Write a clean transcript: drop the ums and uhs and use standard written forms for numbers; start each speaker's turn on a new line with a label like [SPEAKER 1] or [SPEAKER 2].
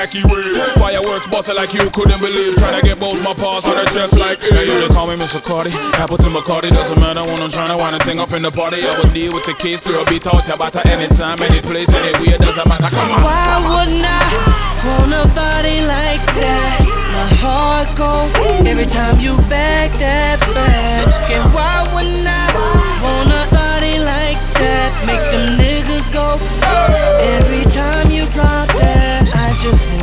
[SPEAKER 1] Fireworks bustin' like you couldn't believe. Tryna get both my paws on her chest like hey. You call me Mr. Cardi, Appleton McCarty. Doesn't matter when I'm tryna wind a thing up in the party. I would deal with the case, girl, be taught about her anytime, any place, anywhere. Doesn't matter, come on.
[SPEAKER 2] Why wouldn't I want a body like that? My heart goes every time you back that back. And why